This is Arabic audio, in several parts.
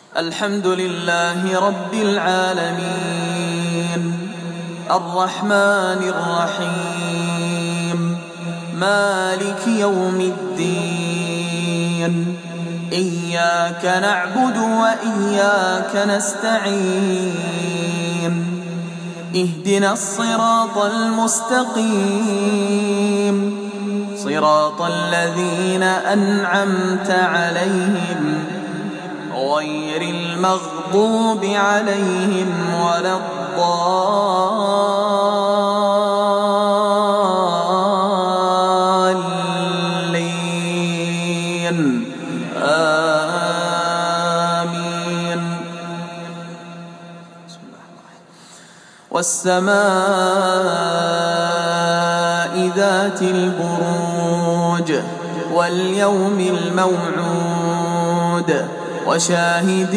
الحمد لله رب العالمين الرحمن الرحيم مالك يوم الدين إياك نعبد وإياك نستعين اهدنا الصراط المستقيم صراط الذين أنعمت عليهم غير المغضوب عليهم ولا الضالين آمين. والسماء ذات البروج واليوم الموعود وشاهد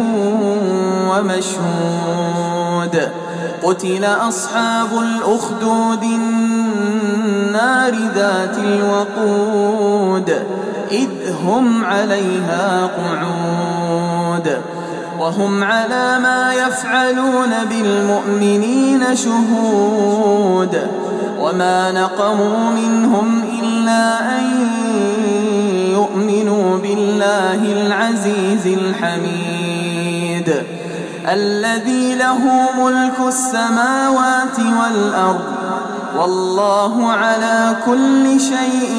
ومشهود قتل أصحاب الأخدود النار ذات الوقود إذ هم عليها قعود وهم على ما يفعلون بالمؤمنين شهود وما نقموا منهم إلا أن يؤمنوا بالله العزيز الحميد الذي له ملك السماوات والأرض والله على كل شيء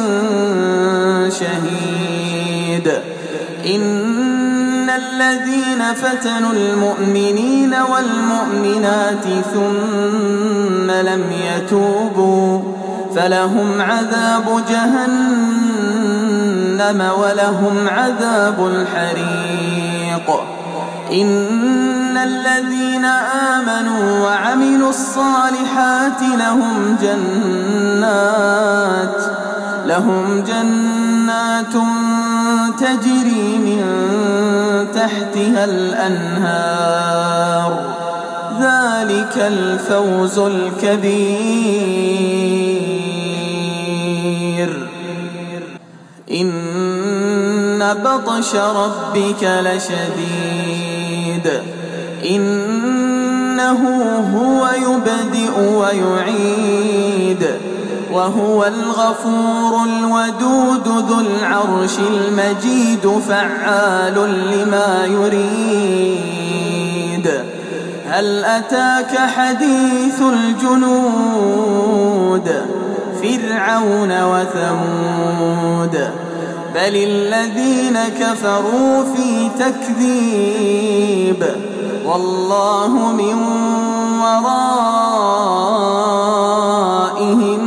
شهيد. إن الذين فتنوا المؤمنين والمؤمنات ثم لم يتوبوا فلهم عذاب جهنم ولهم عذاب الحريق. إن الذين آمنوا وعملوا الصالحات لهم جنات تجري من تحتها الأنهار ذلك الفوز الكبير. إن بطش ربك لشديد إنه هو يبدئ ويعيد وهو الغفور الودود ذو العرش المجيد فعال لما يريد. هل أتاك حديث الجنود فرعون وثمود بل الذين كفروا في تكذيب والله من ورائهم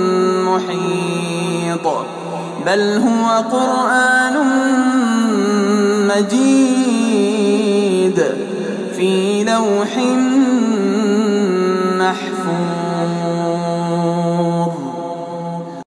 محيط بل هو قرآن مجيد في لوح محفوظ.